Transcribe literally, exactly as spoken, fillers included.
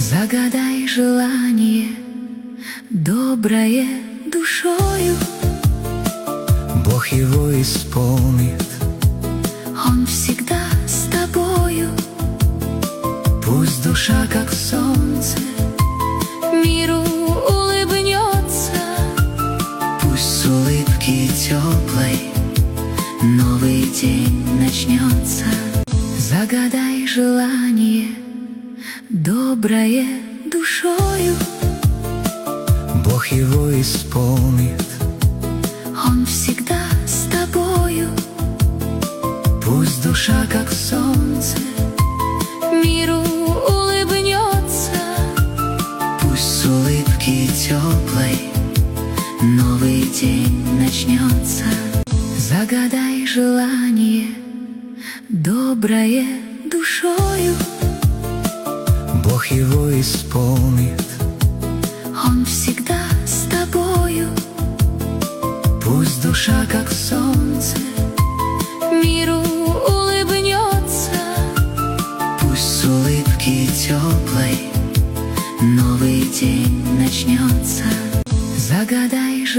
Загадай желание доброе душою, Бог его исполнит. Он всегда с тобою. Пусть душа, как солнце, Миру улыбнется. пусть с улыбки теплой Новый день начнется. Загадай желание доброе душою, Бог его исполнит. Он всегда с тобою. Пусть душа, как солнце, Миру улыбнется. пусть с улыбки теплой Новый день начнется. Загадай желание доброе душою, Бог его исполнит. Он всегда с тобою. Пусть душа, как солнце, Миру улыбнется. пусть с улыбки теплой Новый день начнется. Загадай желание